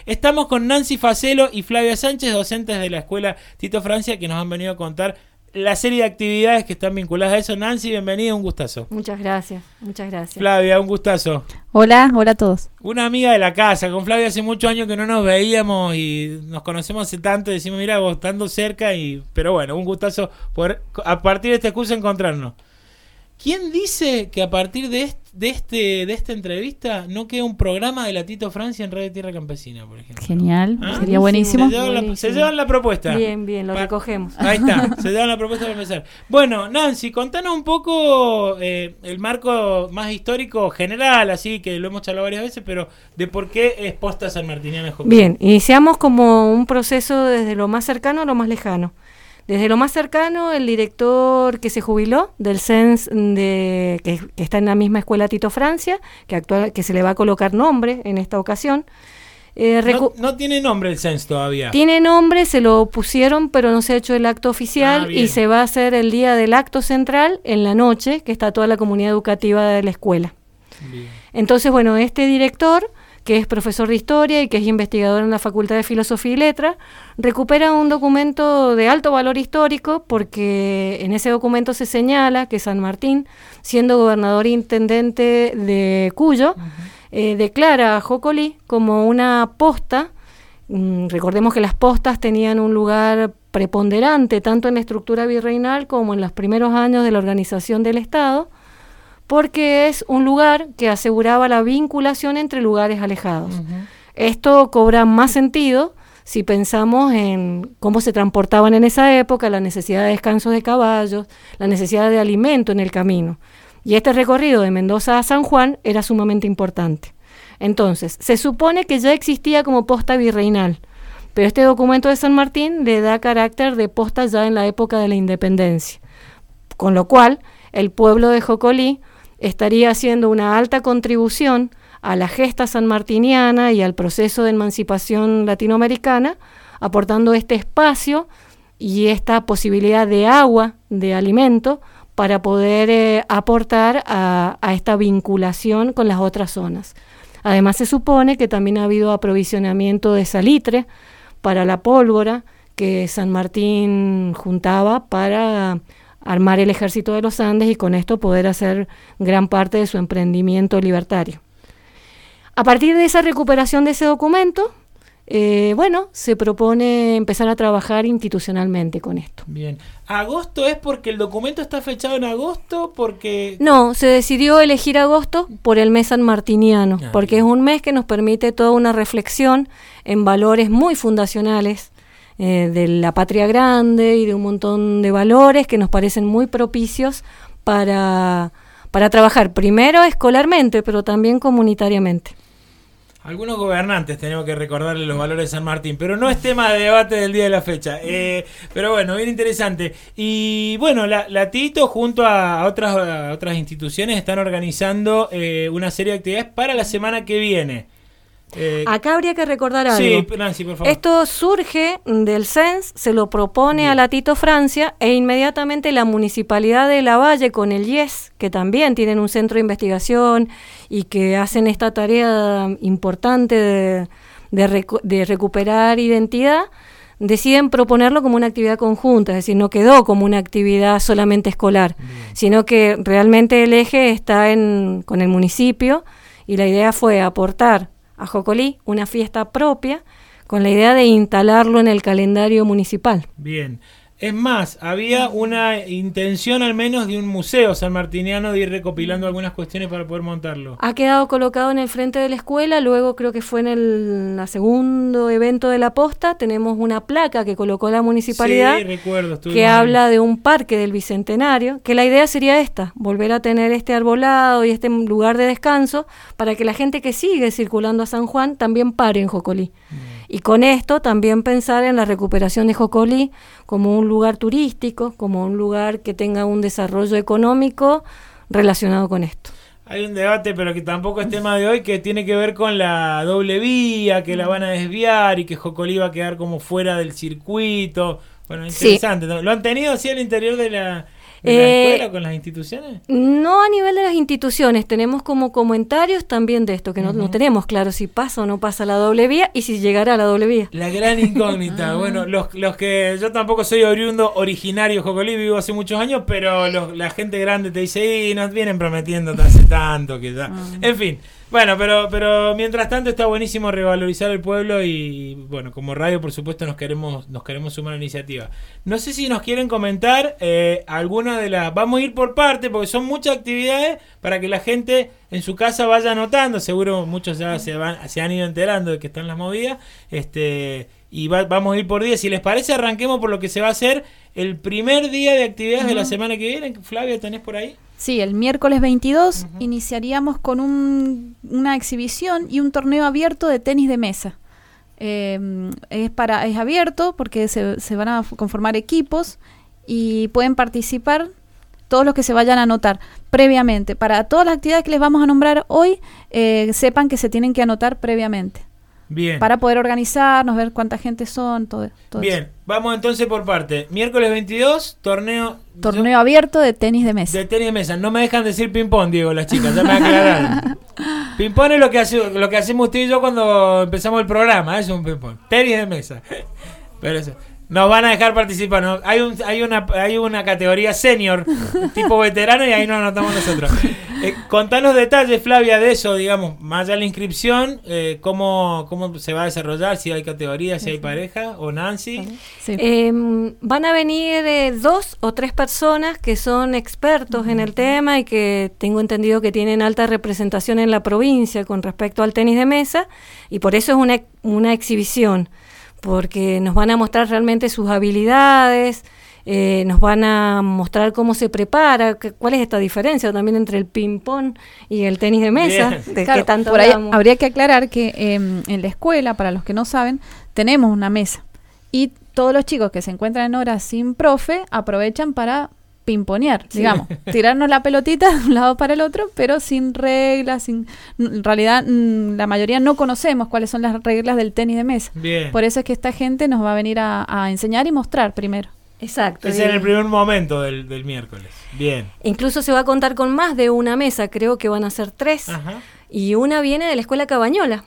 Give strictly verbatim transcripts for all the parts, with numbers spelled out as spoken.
Estamos con Nancy Facelo y Flavia Sánchez, docentes de la Escuela Tito Francia, que nos han venido a contar la serie de actividades que están vinculadas a eso. Nancy, bienvenida, un gustazo. Muchas gracias, muchas gracias. Flavia, un gustazo. Hola, hola a todos. Una amiga de la casa, con Flavia hace muchos años que no nos veíamos y nos conocemos hace tanto, y decimos, mira, vos estando cerca, y pero bueno, un gustazo poder a partir de este curso encontrarnos. ¿Quién dice que a partir de este, de este de esta entrevista no queda un programa de la Tito Francia en Radio Tierra Campesina, por ejemplo? Genial, ¿Ah? sería buenísimo. Se llevan, la, se llevan la propuesta. Bien, bien, lo pa- recogemos. Ahí está, se llevan la propuesta para empezar. Bueno, Nancy, contanos un poco eh, el marco más histórico general, así que lo hemos charlado varias veces, pero de por qué es Posta Sanmartiniana Jocollí. Bien, iniciamos como un proceso desde lo más cercano a lo más lejano. Desde lo más cercano, el director que se jubiló del C E N S, de, que, que está en la misma escuela Tito Francia, que, actual, que se le va a colocar nombre en esta ocasión. Eh, recu- no, no tiene nombre el C E N S todavía. Tiene nombre, se lo pusieron, pero no se ha hecho el acto oficial Ah, y se va a hacer el día del acto central en la noche, que está toda la comunidad educativa de la escuela. Bien. Entonces, bueno, este director, que es profesor de historia y que es investigador en la Facultad de Filosofía y Letras, recupera un documento de alto valor histórico porque en ese documento se señala que San Martín, siendo gobernador e intendente de Cuyo, uh-huh. eh, declara a Jocollí como una posta. Mm, recordemos que las postas tenían un lugar preponderante tanto en la estructura virreinal como en los primeros años de la organización del Estado, porque es un lugar que aseguraba la vinculación entre lugares alejados. Uh-huh. Esto cobra más sentido si pensamos en cómo se transportaban en esa época, la necesidad de descanso de caballos, la necesidad de alimento en el camino. Y este recorrido de Mendoza a San Juan era sumamente importante. Entonces, se supone que ya existía como posta virreinal, pero este documento de San Martín le da carácter de posta ya en la época de la independencia. Con lo cual, el pueblo de Jocollí estaría haciendo una alta contribución a la gesta sanmartiniana y al proceso de emancipación latinoamericana, aportando este espacio y esta posibilidad de agua, de alimento, para poder eh, aportar a, a esta vinculación con las otras zonas. Además, se supone que también ha habido aprovisionamiento de salitre para la pólvora que San Martín juntaba para armar el ejército de los Andes y con esto poder hacer gran parte de su emprendimiento libertario. A partir de esa recuperación de ese documento, eh, bueno, se propone empezar a trabajar institucionalmente con esto. Bien. ¿Agosto es porque el documento está fechado en agosto? Porque No, se decidió elegir agosto por el mes sanmartiniano, ah, porque bien. Es un mes que nos permite toda una reflexión en valores muy fundacionales Eh, de la patria grande y de un montón de valores que nos parecen muy propicios para, para trabajar primero escolarmente, pero también comunitariamente. Algunos gobernantes tenemos que recordarle los valores de San Martín, pero no es tema de debate del día de la fecha. Eh, pero bueno, bien interesante. Y bueno, la, la Tito junto a otras, a otras instituciones están organizando eh, una serie de actividades para la semana que viene. Eh, Acá habría que recordar algo. Sí, Nancy, por favor. Esto surge del C E N S, se lo propone Bien. a la Tito Francia e inmediatamente la Municipalidad de Lavalle con el I E S, que también tienen un centro de investigación y que hacen esta tarea importante de, de, recu- de recuperar identidad, deciden proponerlo como una actividad conjunta, es decir, no quedó como una actividad solamente escolar, Bien. sino que realmente el eje está en, con el municipio y la idea fue aportar a Jocollí una fiesta propia con la idea de instalarlo en el calendario municipal. Bien. Es más, había una intención al menos de un museo sanmartiniano de ir recopilando algunas cuestiones para poder montarlo. Ha quedado colocado en el frente de la escuela, luego creo que fue en el la segundo evento de la posta, tenemos una placa que colocó la municipalidad sí, recuerdo, que ahí. habla de un parque del Bicentenario, que la idea sería esta, volver a tener este arbolado y este lugar de descanso para que la gente que sigue circulando a San Juan también pare en Jocollí. Mm. Y con esto también pensar en la recuperación de Jocollí como un lugar turístico, como un lugar que tenga un desarrollo económico relacionado con esto. Hay un debate, pero que tampoco es tema de hoy, que tiene que ver con la doble vía, que la van a desviar y que Jocollí va a quedar como fuera del circuito. Bueno, interesante. Sí. ¿No? ¿Lo han tenido así al interior de la ¿De la Eh, escuela con las instituciones? No a nivel de las instituciones, tenemos como comentarios también de esto, que no, Ujú. no tenemos claro si pasa o no pasa la doble vía y si llegará a la doble vía. La gran incógnita. Bueno, los, los que yo tampoco soy oriundo originario de Jocolí, vivo hace muchos años, pero los, la gente grande te dice, y nos vienen prometiendo hace tanto que ya. En fin. Bueno, pero pero mientras tanto está buenísimo revalorizar el pueblo y bueno, como radio por supuesto nos queremos nos queremos sumar a la iniciativa. No sé si nos quieren comentar eh, alguna de las... Vamos a ir por parte porque son muchas actividades para que la gente en su casa vaya anotando. Seguro muchos ya se, van, se han ido enterando de que están las movidas. Este y va, vamos a ir por día. Si les parece, arranquemos por lo que se va a hacer el primer día de actividades uh-huh. de la semana que viene. Flavia, ¿tenés por ahí? Sí, el miércoles veintidós Uh-huh. iniciaríamos con un, una exhibición y un torneo abierto de tenis de mesa. Eh, es para es abierto porque se, se van a conformar equipos y pueden participar todos los que se vayan a anotar previamente. Para todas las actividades que les vamos a nombrar hoy, eh, sepan que se tienen que anotar previamente. Bien. Para poder organizarnos, ver cuánta gente son, todo, todo Bien, eso. vamos entonces por parte. Miércoles veintidós, torneo... Torneo yo, abierto de tenis de mesa. De tenis de mesa. No me dejan decir ping-pong, Diego, las chicas, ya me aclararon. Ping-pong es lo que, hace, lo que hacemos usted y yo cuando empezamos el programa, es un ping-pong. Tenis de mesa. Pero eso... Nos van a dejar participar, ¿no? Hay un, hay una hay una categoría senior, tipo veterano, y ahí nos anotamos nosotros. Eh, contanos detalles, Flavia, de eso, digamos, más allá de la inscripción, eh, cómo, cómo se va a desarrollar, si hay categoría, si hay pareja, o Nancy. Sí. Eh, van a venir eh, dos o tres personas que son expertos uh-huh. en el tema y que tengo entendido que tienen alta representación en la provincia con respecto al tenis de mesa, y por eso es una, una exhibición. Porque nos van a mostrar realmente sus habilidades, eh, nos van a mostrar cómo se prepara, que, cuál es esta diferencia también entre el ping-pong y el tenis de mesa. De claro, que tanto por ahí hablamos. Habría que aclarar que eh, en la escuela, para los que no saben, tenemos una mesa y todos los chicos que se encuentran en horas sin profe aprovechan para pimponear, sí. digamos, tirarnos la pelotita de un lado para el otro, pero sin reglas, sin en realidad la mayoría no conocemos cuáles son las reglas del tenis de mesa. Bien. Por eso es que esta gente nos va a venir a, a enseñar y mostrar primero. Exacto. Ese es el primer momento del, del miércoles. Bien. Incluso se va a contar con más de una mesa, creo que van a ser tres. Ajá. Y una viene de la Escuela Cabañola.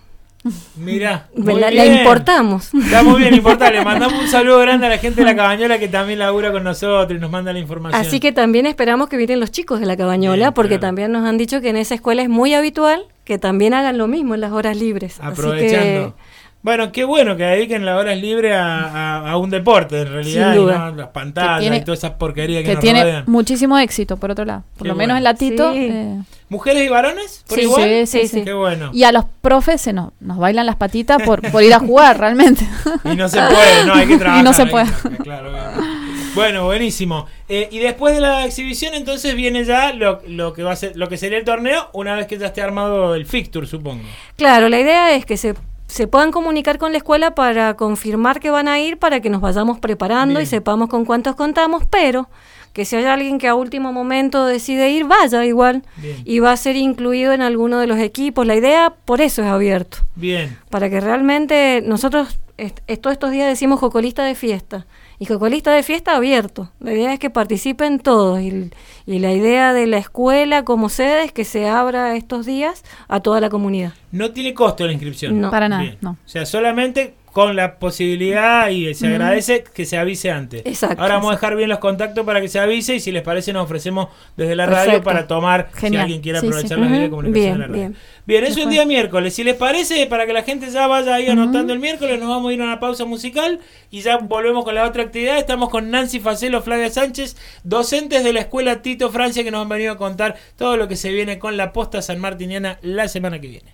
Mirá, la, la importamos. Está muy bien, importar. Le mandamos un saludo grande a la gente de la Cabañola que también labura con nosotros y nos manda la información. Así que también esperamos que vienen los chicos de la Cabañola, bien, porque claro. también nos han dicho que en esa escuela es muy habitual que también hagan lo mismo en las horas libres. Aprovechando. Así que, bueno, qué bueno que dediquen las horas libres a, a, a un deporte, en realidad, y no las pantallas tiene, y todas esas porquerías que, que nos tiene rodean. Muchísimo éxito, por otro lado. Por qué lo bueno. menos en la Tito. Sí. Eh, ¿Mujeres y varones? ¿Por sí, igual? Sí, sí, sí. Qué bueno. Y a los profes se nos, nos bailan las patitas por, por ir a jugar, realmente. Y no se puede, no, hay que trabajar. Y no se puede. Ahí, claro, bueno, buenísimo. Eh, y después de la exhibición, entonces viene ya lo, lo que va a ser, lo que sería el torneo, una vez que ya esté armado el fixture, supongo. Claro, la idea es que se se puedan comunicar con la escuela para confirmar que van a ir, para que nos vayamos preparando Bien. y sepamos con cuántos contamos, pero que si hay alguien que a último momento decide ir, vaya igual. Bien. Y va a ser incluido en alguno de los equipos. La idea por eso es abierto. Bien. Para que realmente nosotros est- todos estos días decimos jocolista de fiesta. Y jocolista de fiesta abierto. La idea es que participen todos. Y, y la idea de la escuela como sede es que se abra estos días a toda la comunidad. No tiene costo la inscripción. No. Para nada, Bien. no. O sea, solamente con la posibilidad, y se mm. agradece que se avise antes. Exacto. Ahora vamos exacto. a dejar bien los contactos para que se avise, y si les parece nos ofrecemos desde la Perfecto. radio para tomar, Genial. si alguien quiere Sí, aprovechar sí. la Uh-huh. vía de comunicación Bien, de la radio. bien. Bien, eso es el día miércoles. Si les parece, para que la gente ya vaya ahí anotando uh-huh. el miércoles, nos vamos a ir a una pausa musical y ya volvemos con la otra actividad. Estamos con Nancy Facelo, Flavia Sánchez, docentes de la Escuela Tito Francia, que nos han venido a contar todo lo que se viene con la posta sanmartiniana la semana que viene.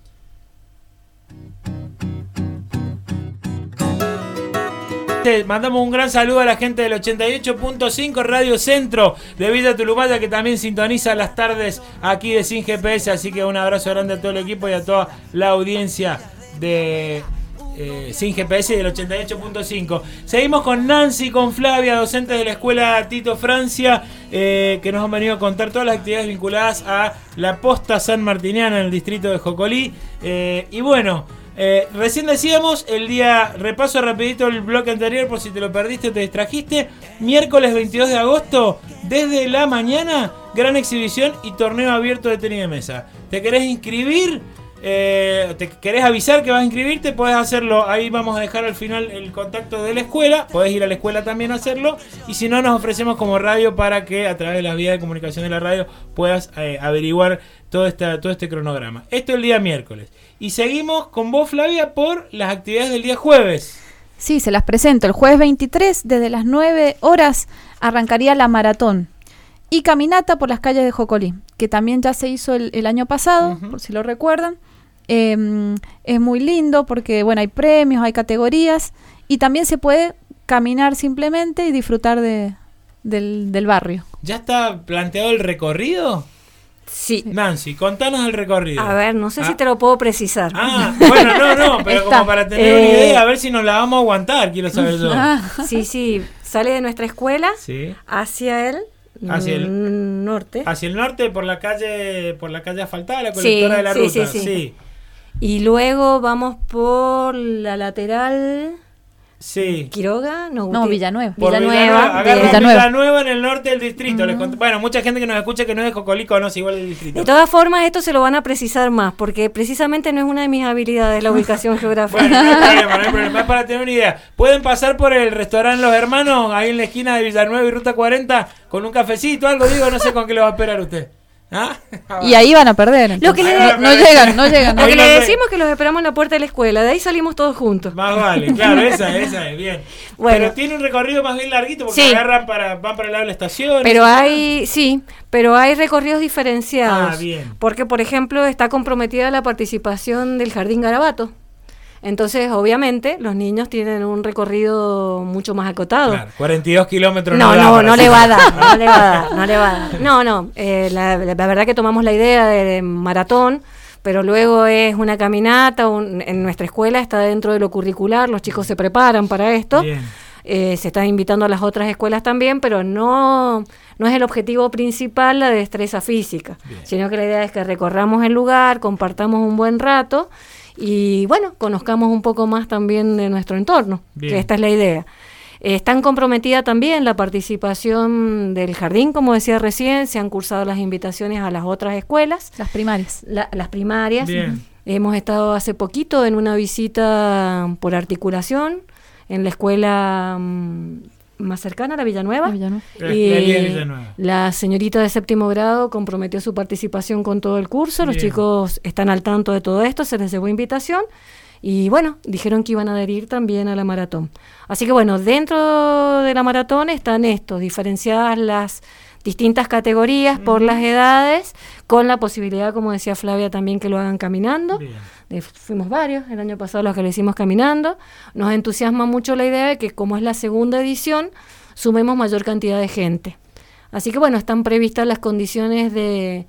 Mandamos un gran saludo a la gente del ochenta y ocho punto cinco Radio Centro de Villa Tulumaya, que también sintoniza las tardes aquí de Sin G P S, así que un abrazo grande a todo el equipo y a toda la audiencia de eh, Sin G P S y del ochenta y ocho punto cinco. Seguimos con Nancy, con Flavia, docentes de la Escuela Tito Francia, eh, que nos han venido a contar todas las actividades vinculadas a la posta sanmartiniana en el distrito de Jocolí. Eh, y bueno, Eh, recién decíamos, el día, repaso rapidito el bloque anterior por si te lo perdiste o te distrajiste. Miércoles veintidós de agosto, desde la mañana, gran exhibición y torneo abierto de tenis de mesa. ¿Te querés inscribir? Eh, ¿Te querés avisar que vas a inscribirte? Podés hacerlo, ahí vamos a dejar al final el contacto de la escuela. Podés ir a la escuela también a hacerlo. Y si no, nos ofrecemos como radio para que a través de las vías de comunicación de la radio puedas eh, averiguar todo, esta, todo este cronograma. Esto el día miércoles. Y seguimos con vos, Flavia, por las actividades del día jueves. Sí, se las presento. El jueves veintitrés, desde las nueve horas, arrancaría la maratón y caminata por las calles de Jocolí, que también ya se hizo el, el año pasado, uh-huh. por si lo recuerdan. Eh, es muy lindo porque, bueno, hay premios, hay categorías y también se puede caminar simplemente y disfrutar de, del, del barrio. ¿Ya está planteado el recorrido? Sí. Nancy, contanos el recorrido. A ver, no sé ah. si te lo puedo precisar. Ah, bueno, no, no, pero Está. como para tener Eh, una idea, a ver si nos la vamos a aguantar, quiero saber yo. Ah, Sí, sí, sale de nuestra escuela Sí. hacia el, Hacia el- mm, norte. Hacia el norte por la calle, por la calle asfaltada, la colectora Sí, de la sí, ruta. sí, sí. Y luego vamos por la lateral Sí. Quiroga, no, no, Guti- Villanueva. Por Villanueva, agarran bien. Villanueva. Villanueva en el norte del distrito. Les cont- bueno, mucha gente que nos escucha que no es de Jocolí conoce igual el distrito. De todas formas, esto se lo van a precisar más, porque precisamente no es una de mis habilidades la ubicación geográfica. Bueno, no hay problema, no hay problema. Es para tener una idea. Pueden pasar por el restaurante Los Hermanos, ahí en la esquina de Villanueva y Ruta cuarenta, con un cafecito, algo, digo, no sé con qué le va a esperar usted. ¿Ah? Y ahí van a perder. Lo que entonces. le- no, no llegan, no llegan. Lo Ahí que no le sé. decimos es que los esperamos en la puerta de la escuela, de ahí salimos todos juntos. Más vale, claro, esa, esa es, bien. Bueno. Pero tiene un recorrido más bien larguito porque Sí. agarran para, van para el lado de la estación. Pero hay, sí, pero hay recorridos diferenciados. Ah, bien. Porque, por ejemplo, está comprometida la participación del Jardín Garabato. Entonces, obviamente, los niños tienen un recorrido mucho más acotado. Claro, cuarenta y dos kilómetros. No, da no, para no hacer. le va a dar, no le va a dar, no le va a dar. No, no, eh, la, la- la verdad que tomamos la idea de, de maratón, pero luego es una caminata, un- en nuestra escuela está dentro de lo curricular, los chicos se preparan para esto. Bien. Eh, se están invitando a las otras escuelas también, pero no, no es el objetivo principal la destreza física, Bien. sino que la idea es que recorramos el lugar, compartamos un buen rato y bueno, conozcamos un poco más también de nuestro entorno, Bien. que esta es la idea. Eh, están comprometida también la participación del jardín, como decía recién, se han cursado las invitaciones a las otras escuelas, Las primarias. la- las primarias. Bien. Hemos estado hace poquito en una visita por articulación en la escuela mm, más cercana, la Villanueva. De Villanueva. La- la Y Elías Villanueva. la señorita de séptimo grado comprometió su participación con todo el curso. Los Bien. chicos están al tanto de todo esto, se les llevó invitación. Y bueno, dijeron que iban a adherir también a la maratón. Así que bueno, dentro de la maratón están estos, diferenciadas las distintas categorías por las edades, con la posibilidad, como decía Flavia, también que lo hagan caminando. Bien. Eh, fuimos varios el año pasado los que lo hicimos caminando. Nos entusiasma mucho la idea de que como es la segunda edición, sumemos mayor cantidad de gente. Así que bueno, están previstas las condiciones de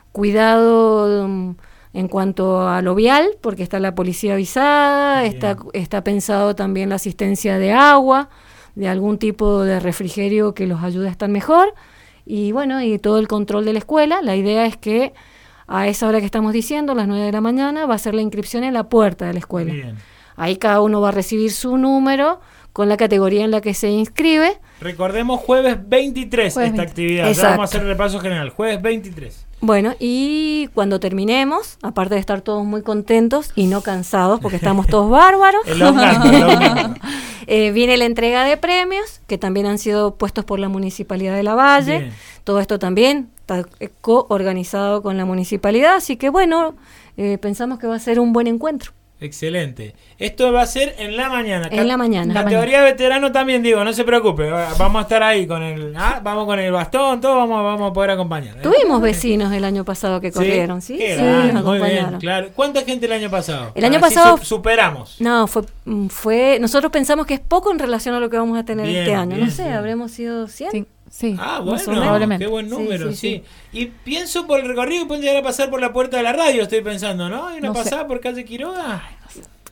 cuidado um, en cuanto a lo vial, porque está la policía avisada, Bien. está, está pensado también la asistencia de agua, de algún tipo de refrigerio que los ayude a estar mejor. Y bueno, y todo el control de la escuela. La idea es que a esa hora que estamos diciendo, las nueve de la mañana, va a ser la inscripción en la puerta de la escuela. Bien. Ahí cada uno va a recibir su número con la categoría en la que se inscribe. Recordemos jueves veintitrés Jueves esta veinte. actividad. Ya Exacto. vamos a hacer el repaso general. Jueves veintitrés. Bueno, y cuando terminemos, aparte de estar todos muy contentos y no cansados, porque estamos todos bárbaros, Elongando, elongando. eh, viene la entrega de premios, que también han sido puestos por la Municipalidad de La Valle. Bien. Todo esto también está eh, co-organizado con la municipalidad, así que bueno, eh, pensamos que va a ser un buen encuentro. Excelente. Esto va a ser en la mañana. En la mañana. Categoría veterano también, digo, no se preocupe. Vamos a estar ahí con el, ah, vamos con el bastón, todo vamos, vamos a poder acompañar. ¿eh? Tuvimos vecinos el año pasado que corrieron, ¿sí? Qué Sí, grande, nos muy bien, acompañaron. claro. ¿Cuánta gente el año pasado? El año Así pasado- su- superamos. No, fue, mm, fue, nosotros pensamos que es poco en relación a lo que vamos a tener Bien, este año. bien, no sé, bien. habremos sido cien. Sí, sí. Ah, más o bueno, menos. qué buen Sí, número, sí, sí, Y pienso por el recorrido que pueden llegar a pasar por la puerta de la radio, estoy pensando, ¿no? Hay una No sé. pasada por calle Quiroga.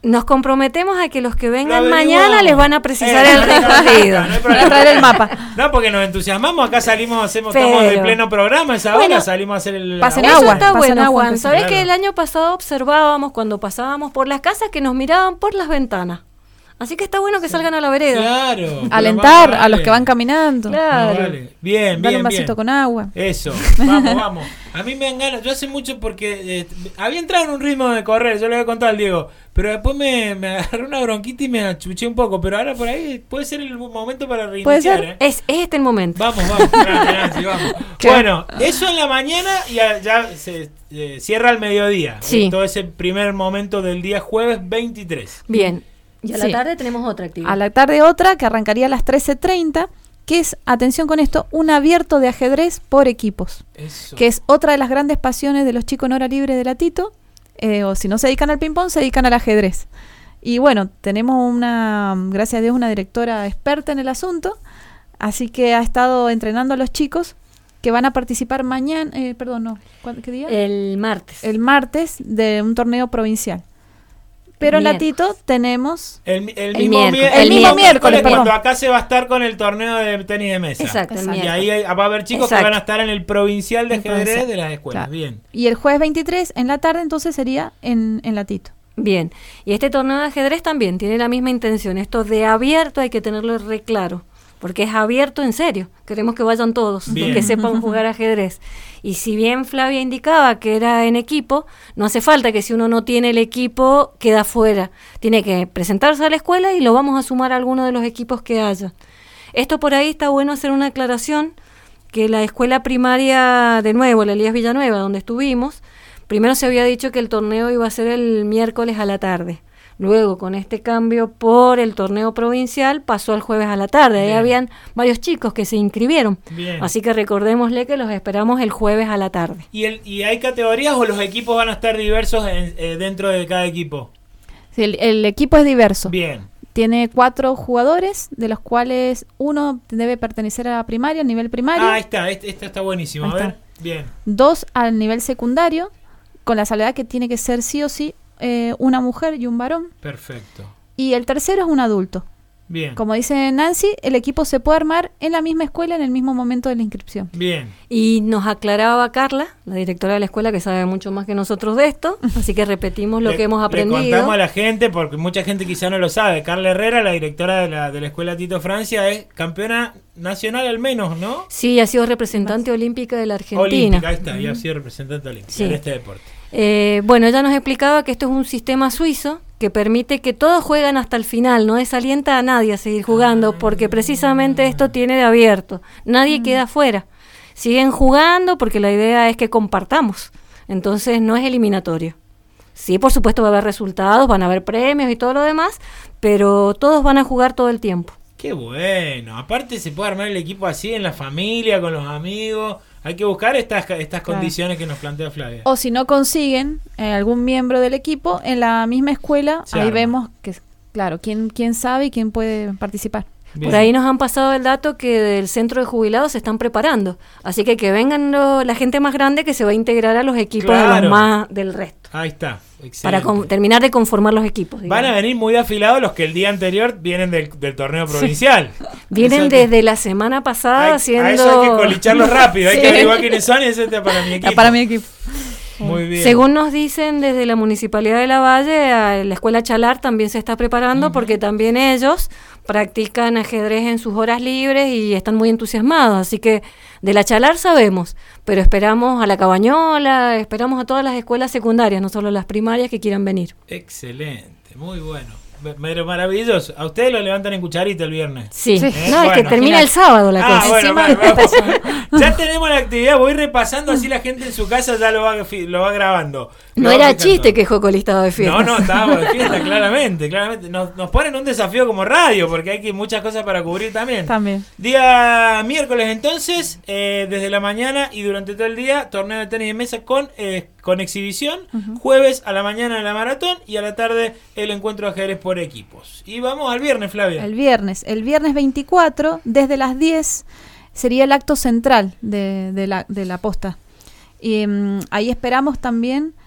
Nos comprometemos a que los que vengan Lo mañana averiguamos. les van a precisar Eh, el no, no, no, recorrido. no hay Para problema. traer el mapa. No, porque nos entusiasmamos, acá salimos, hacemos, Pero- estamos de pleno programa esa hora, Bueno, salimos a hacer el... pasen la- Eso agua, está pasen bueno, agua, Juan. pues, ¿Sabés claro. que el año pasado observábamos cuando pasábamos por las casas que nos miraban por las ventanas? Así que está bueno que salgan a la vereda. Claro. pero Alentar más a los vale. que van caminando. Claro. Más vale. Bien, Dar bien, un vasito bien. con agua. Eso, vamos, vamos. A mí me dan ganas, yo hace mucho porque eh, había entrado en un ritmo de correr, yo le había contado al Diego, pero después me, me agarré una bronquita y me achuché un poco, pero ahora por ahí puede ser el momento para reiniciar. ser. ¿eh? Es, es este el momento. Vamos, vamos, Nancy, Nancy, vamos. Claro. Bueno, eso en la mañana y ya, ya se eh, cierra al mediodía. Sí. Eh, Todo ese primer momento del día jueves veintitrés. Bien. Y a la Sí. tarde tenemos otra actividad. A la tarde otra que arrancaría a las trece treinta, que es, atención con esto, un abierto de ajedrez por equipos, Eso. que es otra de las grandes pasiones de los chicos en hora libre de la Tito, eh, o si no se dedican al ping-pong, se dedican al ajedrez. Y bueno, tenemos una, gracias a Dios, una directora experta en el asunto, así que ha estado entrenando a los chicos que van a participar mañana, eh, perdón, no, ¿cuándo- ¿qué día? El martes. El martes de un torneo provincial. Pero en la Miércoles. Tito tenemos... El, el El mismo, miércoles. mier- El mismo miércoles, cuando perdón. acá se va a estar con el torneo de tenis de mesa. Exacto, el Exacto. Y miércoles. ahí hay- va a haber chicos Exacto. que van a estar en el provincial de El ajedrez provincial. de las escuelas. Claro. Bien. Y el jueves veintitrés en la tarde entonces sería en, en la Tito. Bien. Y este torneo de ajedrez también tiene la misma intención. Esto de abierto hay que tenerlo re claro. Porque es abierto en serio. Queremos que vayan todos, Bien. que sepan jugar ajedrez. Y si bien Flavia indicaba que era en equipo, no hace falta que si uno no tiene el equipo, queda fuera. Tiene que presentarse a la escuela y lo vamos a sumar a alguno de los equipos que haya. Esto por ahí está bueno hacer una aclaración, que la escuela primaria, de nuevo, la Elías Villanueva, donde estuvimos, primero se había dicho que el torneo iba a ser el miércoles a la tarde. Luego, con este cambio por el torneo provincial, pasó al jueves a la tarde. Ahí Bien. habían varios chicos que se inscribieron. Bien. Así que recordémosle que los esperamos el jueves a la tarde. ¿Y, el, ¿Y hay categorías o los equipos van a estar diversos en- eh, dentro de cada equipo? Sí, el, el equipo es diverso. Bien. Tiene cuatro jugadores, de los cuales uno debe pertenecer a la primaria, al nivel primario, Ah, ahí está. Este, este está buenísimo. Ahí A ver. está. Bien. dos al nivel secundario, con la salvedad que tiene que ser sí o sí eh, una mujer y un varón, Perfecto. y el tercero es un adulto. Bien. Como dice Nancy, el equipo se puede armar en la misma escuela en el mismo momento de la inscripción. Bien. Y nos aclaraba Carla, la directora de la escuela, que sabe mucho más que nosotros de esto, así que repetimos lo Le- que hemos Le aprendido. contamos a la gente, porque mucha gente quizá no lo sabe. Carla Herrera, la directora de la, de la escuela Tito Francia, es campeona nacional al menos, ¿no? Sí, ha sido representante olímpica de la Argentina. Olímpica, ahí está, y ha sido representante olímpica Sí. en este deporte. Eh, bueno, ella nos explicaba que esto es un sistema suizo que permite que todos jueguen hasta el final, no desalienta a nadie a seguir jugando, porque precisamente esto tiene de abierto, nadie queda afuera, siguen jugando porque la idea es que compartamos, entonces no es eliminatorio. Sí, por supuesto va a haber resultados, van a haber premios y todo lo demás, pero todos van a jugar todo el tiempo. Qué bueno. Aparte se puede armar el equipo así en la familia, con los amigos. Hay que buscar estas, estas Claro. condiciones que nos plantea Flavia. O si no consiguen eh, algún miembro del equipo, en la misma escuela, Se ahí arma. vemos que, claro, quién, quién sabe y quién puede participar. Bien. Por ahí nos han pasado el dato que del centro de jubilados se están preparando, así que que vengan lo- la gente más grande que se va a integrar a los equipos de Claro. los más del resto, Ahí está. Excelente. para con- terminar de conformar los equipos. Van a digamos. venir muy afilados los que el día anterior vienen del, del torneo provincial. Vienen Eso hay que- desde la semana pasada hay- haciendo... A eso hay que colicharlos rápido. Hay Sí. que averiguar quiénes son y ese está para mi equipo. Para mi equipo. Muy bien. Según nos dicen desde la Municipalidad de La Valle, a la Escuela Chalar también se está preparando Ujú. porque también ellos practican ajedrez en sus horas libres y están muy entusiasmados. Así que de la Chalar sabemos, pero esperamos a la Cabañola, esperamos a todas las escuelas secundarias, no solo las primarias que quieran venir. Excelente, muy bueno. Pero maravilloso. A ustedes lo levantan en cucharita el viernes. Sí, Sí. no, Eh, es bueno, que termina genial. el sábado la Ah, cosa. bueno, Encima- vamos, vamos. Ya tenemos la actividad, voy repasando así la gente en su casa ya lo va, fi- lo va grabando. Lo No va era fijando. chiste que Joco listado de fiesta. No, no, estábamos de fiesta, claramente, claramente. Nos, nos ponen un desafío como radio, porque hay que muchas cosas para cubrir también. También. Día miércoles entonces, eh, desde la mañana y durante todo el día, torneo de tenis de mesa con, eh, con exhibición. Jueves a la mañana la maratón y a la tarde el encuentro de ajedrez por equipos. Y vamos al viernes, Flavia. El viernes. El viernes veinticuatro, desde las diez, sería el acto central de, de la, de la posta. Y mm, ahí esperamos también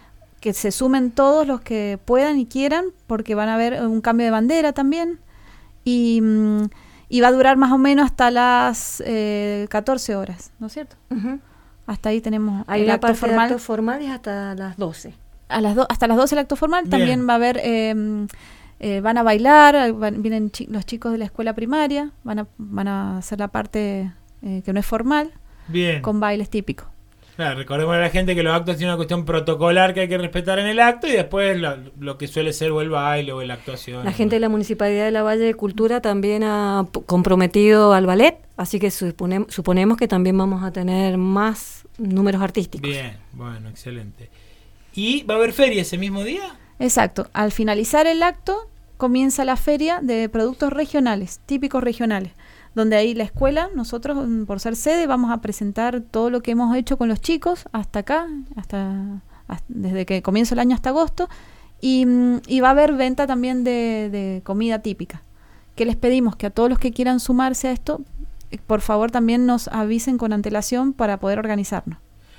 que se sumen todos los que puedan y quieran, porque van a haber un cambio de bandera también, y, y va a durar más o menos hasta las eh, catorce horas, ¿no es cierto? Uh-huh. Hasta ahí tenemos Hay el una acto parte formal. de acto formal y hasta las doce. A las do- hasta las doce el acto formal. Bien. También va a haber, eh, eh, van a bailar, van- vienen chi- los chicos de la escuela primaria, van a, van a hacer la parte eh, que no es formal, Bien. con bailes típicos. Claro, recordemos a la gente que los actos tienen una cuestión protocolar que hay que respetar en el acto y después lo, lo que suele ser o el baile o la actuación. La gente de la Municipalidad de la Valle de Cultura también ha p- comprometido al ballet, así que suponem- suponemos que también vamos a tener más números artísticos. Bien, bueno, excelente. ¿Y va a haber feria ese mismo día? Exacto. Al finalizar el acto, comienza la feria de productos regionales, típicos regionales, donde ahí la escuela, nosotros mm, por ser sede, vamos a presentar todo lo que hemos hecho con los chicos hasta acá, hasta, hasta- desde que comienza el año hasta agosto, y, mm, y va a haber venta también de, de comida típica. Que les pedimos que a todos los que quieran sumarse a esto, eh, por favor también nos avisen con antelación para poder organizarnos.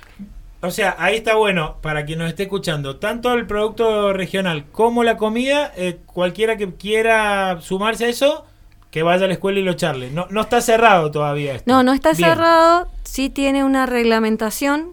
O sea, ahí está bueno, para quien nos esté escuchando, tanto el producto regional como la comida, eh, cualquiera que quiera sumarse a eso, que vaya a la escuela y lo charle. No, no está cerrado todavía esto. No, no está Bien. cerrado, sí tiene una reglamentación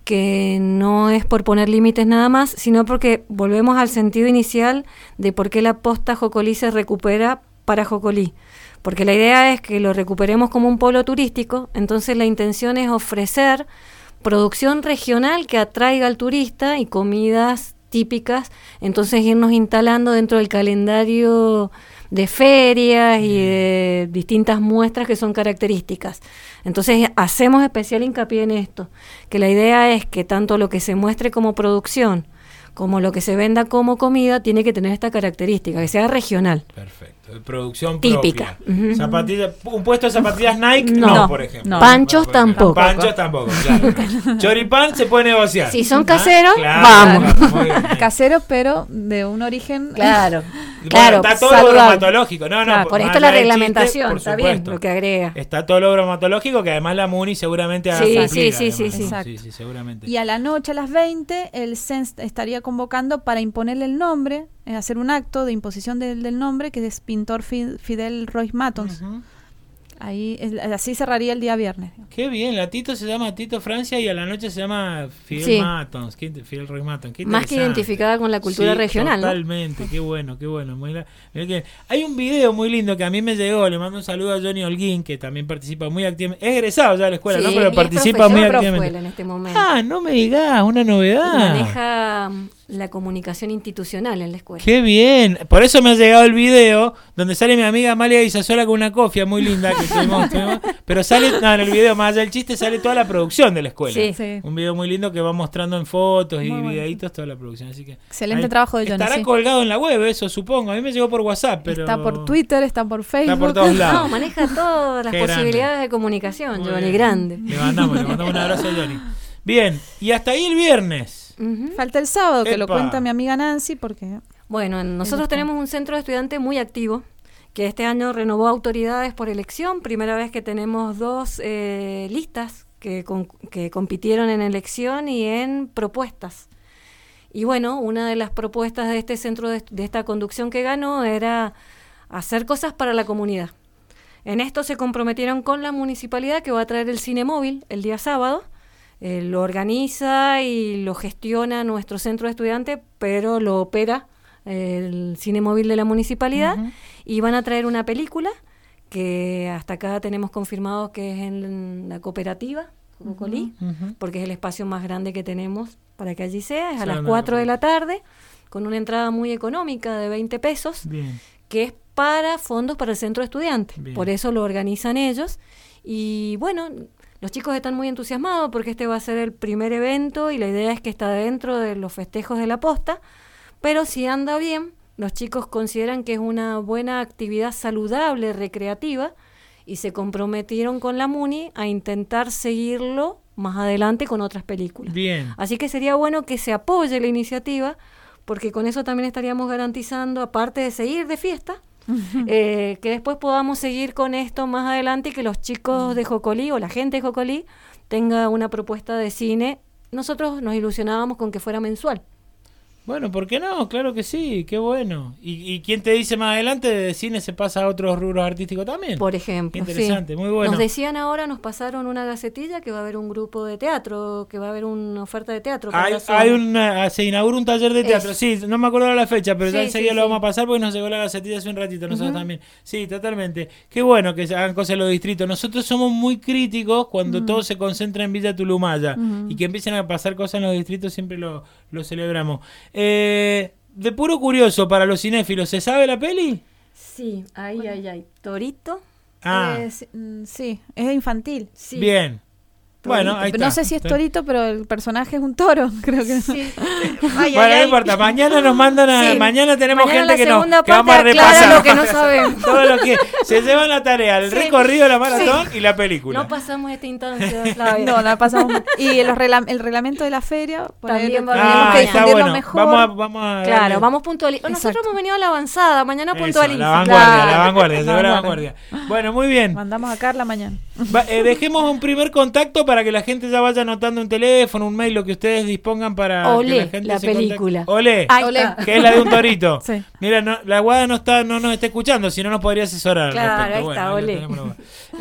que no es por poner límites nada más, sino porque volvemos al sentido inicial de por qué la posta Jocolí se recupera para Jocolí. Porque la idea es que lo recuperemos como un polo turístico, entonces la intención es ofrecer producción regional que atraiga al turista y comidas típicas, entonces irnos instalando dentro del calendario de ferias y de distintas muestras que son características. Entonces hacemos especial hincapié en esto, que la idea es que tanto lo que se muestre como producción como lo que se venda como comida tiene que tener esta característica, que sea regional. Perfecto. De producción Típica. propia. Ujú. Zapatilla- un puesto de zapatillas Nike, no, No. por ejemplo. No. Panchos Por ejemplo. tampoco. Panchos tampoco, claro. Choripán se puede negociar. Si son Ah, caseros, claro, vamos. claro, muy bien. Caseros, pero de un origen... Claro, Bueno, claro, está todo saludable. lo bromatológico. No, no, Claro, Por más esto allá la del chiste, reglamentación, por está bien, supuesto. lo que agrega. Está todo lo bromatológico que además la MUNI seguramente haga Sí, cumplir, sí, sí, además, sí, ¿no? sí. Exacto. sí, sí, seguramente. Y a la noche, a las veinte, el C E N S estaría convocando para imponerle el nombre, eh, hacer un acto de imposición del, del nombre, que es pintor Fi- Fidel Roy Matons. Ujú. Ahí, es- así cerraría el día viernes. Qué bien, la Tito se llama Tito Francia y a la noche se llama Fidel Sí. Matons, qué inte- Fidel Roy Matons. Qué Más que interesante. identificada con la cultura Sí, regional, ¿no? Totalmente, qué bueno, qué bueno. Muy la- mirá que- Hay un video muy lindo que a mí me llegó, le mando un saludo a Johnny Holguín, que también participa muy activamente. Es egresado ya de la escuela, Sí, ¿no? y Pero es participa profesor muy profuela activamente. en este momento. Ah, no me digas, una novedad. Maneja mm, la comunicación institucional en la escuela. Qué bien, por eso me ha llegado el video donde sale mi amiga Amalia Isasola con una cofia muy linda que tuvimos, tuvimos, pero sale, no, en el video más allá del chiste sale toda la producción de la escuela. Sí. Sí. Un video muy lindo que va mostrando en fotos y Muy bueno. videitos toda la producción, así que Excelente ahí trabajo de Johnny, estará sí. colgado en la web, eso supongo. A mí me llegó por WhatsApp, pero Está por Twitter, está por Facebook. Está por todos lados. No, maneja todas las Qué grande. posibilidades de comunicación, Muy Giovanni, bien. grande. Le mandamos, le mandamos un abrazo a Johnny. Bien, y hasta ahí el viernes. Ujú. Falta el sábado, que lo Epa. cuenta mi amiga Nancy, porque... Bueno, nosotros Está. tenemos un centro de estudiantes muy activo, que este año renovó autoridades por elección, primera vez que tenemos dos eh, listas que, con- que compitieron en elección y en propuestas. Y bueno, una de las propuestas de este centro de, de esta conducción que ganó era hacer cosas para la comunidad. En esto se comprometieron con la municipalidad, que va a traer el cine móvil el día sábado. Eh, lo organiza y lo gestiona nuestro centro de estudiantes, pero lo opera eh, el cine móvil de la municipalidad. Ujú. Y van a traer una película que hasta acá tenemos confirmado que es en la cooperativa Jocolí, Ujú. porque es el espacio más grande que tenemos para que allí sea. Es a Sí, las no, cuatro no. de la tarde, con una entrada muy económica de veinte pesos, Bien. que es para fondos para el centro de estudiantes. Bien. Por eso lo organizan ellos. Y bueno, los chicos están muy entusiasmados porque este va a ser el primer evento y la idea es que está dentro de los festejos de la posta. Pero si anda bien, los chicos consideran que es una buena actividad saludable, recreativa, y se comprometieron con la MUNI a intentar seguirlo más adelante con otras películas. Bien. Así que sería bueno que se apoye la iniciativa, porque con eso también estaríamos garantizando, aparte de seguir de fiesta, eh, que después podamos seguir con esto más adelante y que los chicos de Jocolí o la gente de Jocolí tenga una propuesta de cine. Nosotros nos ilusionábamos con que fuera mensual. Bueno, ¿por qué no? Claro que sí, qué bueno. ¿Y, y quién te dice más adelante de cine se pasa a otros rubros artísticos también? Por ejemplo, qué interesante, sí. muy bueno. Nos decían ahora, nos pasaron una gacetilla que va a haber un grupo de teatro, que va a haber una oferta de teatro. Hay, hay una, se inaugura un taller de teatro, es. sí, no me acuerdo la fecha, pero sí, ya enseguida sí, lo sí. vamos a pasar porque nos llegó la gacetilla hace un ratito, nosotros uh-huh. también. Sí, totalmente. Qué bueno que se hagan cosas en los distritos. Nosotros somos muy críticos cuando uh-huh. todo se concentra en Villa Tulumaya uh-huh. y que empiecen a pasar cosas en los distritos, siempre lo, lo celebramos. Eh... De puro curioso, para los cinéfilos, ¿se sabe la peli? Sí, ahí, bueno. ahí, ahí. Torito. Ah. Eh, sí, es infantil. Sí. Bien. Bueno, ahí no está. sé si es torito, pero el personaje es un toro, creo que sí. Ay, bueno, ay, no importa. Mañana nos mandan a, sí. mañana tenemos mañana gente que, no, que vamos a repasar lo que no sabemos. Todo lo que se llevan la tarea, el sí. recorrido de la maratón sí. y la película. No pasamos esta instancia, Flavia. No, la pasamos. Y el, regla, el reglamento de la feria también va ah, que está bueno. Mejor. Vamos a, vamos a claro, darle. vamos puntualizar. Nosotros hemos venido a la avanzada, mañana puntualizamos. La vanguardia, claro. la vanguardia, la, la vanguardia. Bueno, muy bien. Mandamos a Carla mañana. Va, eh, dejemos un primer contacto para que la gente ya vaya anotando un teléfono, un mail, lo que ustedes dispongan para Olé, que la gente la se película. Olé, Olé, que es la de un torito. Sí. Mira, no, la Guada no está, no nos está escuchando, si no nos podría asesorar. Claro, al ahí bueno, está, ahí Olé. Tenemos,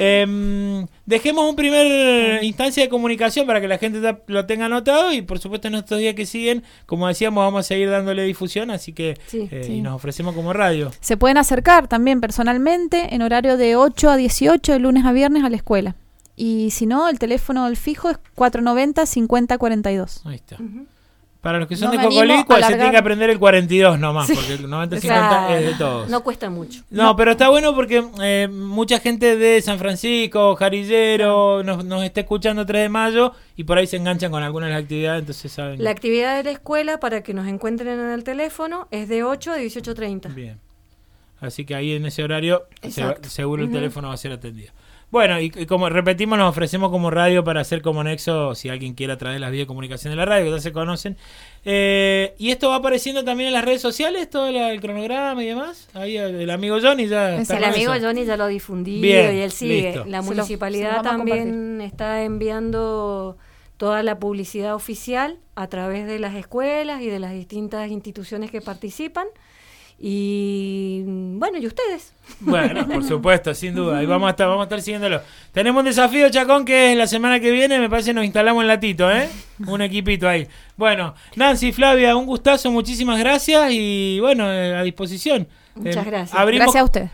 eh, dejemos un primer instancia de comunicación para que la gente ya lo tenga anotado y por supuesto en estos días que siguen, como decíamos, vamos a seguir dándole difusión, así que sí, eh, sí. y nos ofrecemos como radio. Se pueden acercar también personalmente en horario de ocho a dieciocho de lunes a viernes a la escuela. Y si no, el teléfono del fijo es cuatro noventa, cincuenta cuarenta y dos. Ahí está. Uh-huh. Para los que son no de Cocolicua se tiene que aprender el cuarenta y dos nomás, sí. porque el noventa cincuenta es de todos. No cuesta mucho. No, no. pero está bueno porque eh, mucha gente de San Francisco, Jarillero, nos, nos está escuchando tres de mayo y por ahí se enganchan con algunas de las actividades, entonces saben. La actividad de la escuela, para que nos encuentren en el teléfono, es de ocho a dieciocho treinta. Bien. Así que ahí en ese horario se va, seguro el uh-huh. teléfono va a ser atendido. Bueno, y, y como repetimos, nos ofrecemos como radio para hacer como nexo, si alguien quiere a través de las vías de comunicación de la radio, que ya se conocen. Eh, y esto va apareciendo también en las redes sociales, todo la, el cronograma y demás. Ahí el amigo Johnny ya está. El amigo eso. Johnny ya lo ha difundido. Bien, y él sigue. Listo. La municipalidad también está enviando toda la publicidad oficial a través de las escuelas y de las distintas instituciones que participan. Y bueno, ¿y ustedes? Bueno, por supuesto, sin duda. Y vamos a estar, vamos a estar siguiéndolo. Tenemos un desafío, Chacón, que es la semana que viene, me parece nos instalamos en Latito, ¿eh? Un equipito ahí. Bueno, Nancy, Flavia, un gustazo, muchísimas gracias y bueno, eh, a disposición. Muchas eh, gracias. Abrimos, gracias a usted.